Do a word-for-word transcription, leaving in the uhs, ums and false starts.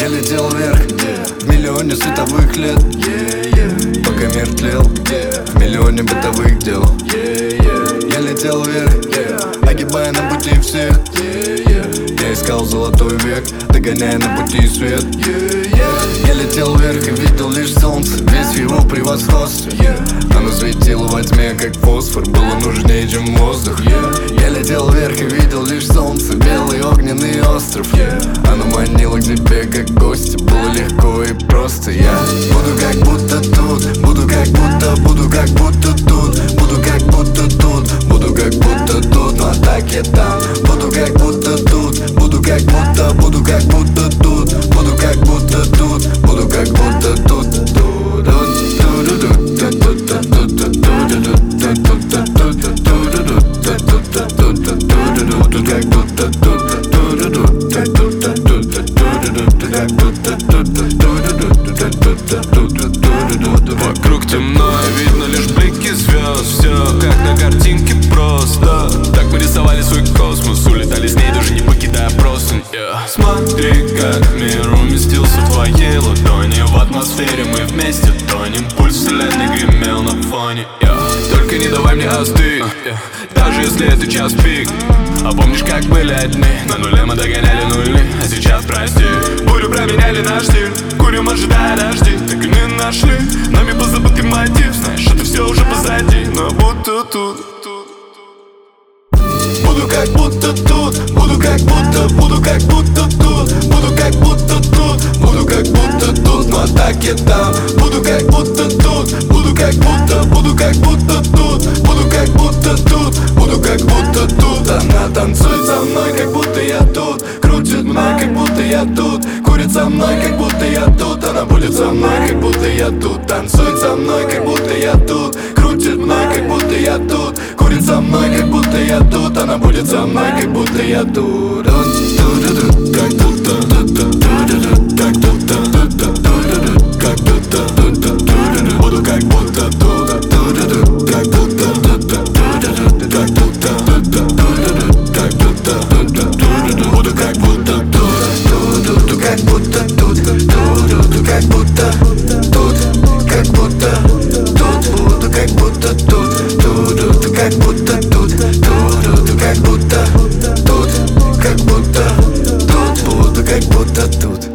летел вверх в миллионе световых лет, пока мир тлел в миллионе бытовых дел. Я летел вверх, огибая на пути всех. Я искал золотой век, догоняя на пути свет. Я летел вверх и видел лишь солнце, весь его превосходстве. Оно светило во тьме, как фосфор, было нужнее, чем воздух. Я летел вверх и видел лишь солнце, белый огненный остров. Оно манило к себе, как гости, было легко и просто. Я буду как будто тут, буду как будто, буду как будто тут, буду как будто тут, буду как будто тут, но а так я там. Буду как будто тут, буду как будто, буду как будто тут, буду как будто тут, буду как будто тут, тут, вокруг темно, и видно лишь блики звезд. Все как на картинке просто. Так мы рисовали свой космос, улетали с ней, даже не покидая простынь. yeah. Смотри, как мир уместился в твоей ладони. В атмосфере мы вместе тонем, пульс вселенной гремел на фоне. yeah. Только не давай мне остыть, yeah. даже если это час пик. А помнишь, как были одни? На нуле мы догоняли нули, а сейчас прости. Бурю променяли на штиль, курим, ожидая дожди. Так и не нашли нами позабытый мотив. Знаешь, это все уже позади, но будто тут. Буду как будто тут, буду как будто, буду как будто тут, буду как будто тут, буду как будто тут, но а так я там. Буду как будто тут, буду как будто, буду как будто тут, буду как будто тут, буду как будто тут. Она танцует со мной, как будто я тут, крутит мной, как будто я тут, курит со мной, как будто я тут. Она будет со мной, как будто я тут, танцует со мной, как будто я тут, крутит мной, как будто я тут, курит со мной, как будто я тут. Она будет со мной, как будто я тут, как будто, как будто, как будто, буду как будто тут, как будто, как будто, как будто, буду как будто тут, как будто тут, как будто тут, как будто тут, буду как будто тут, как будто тут, как будто тут, как будто тут, буду как будто тут.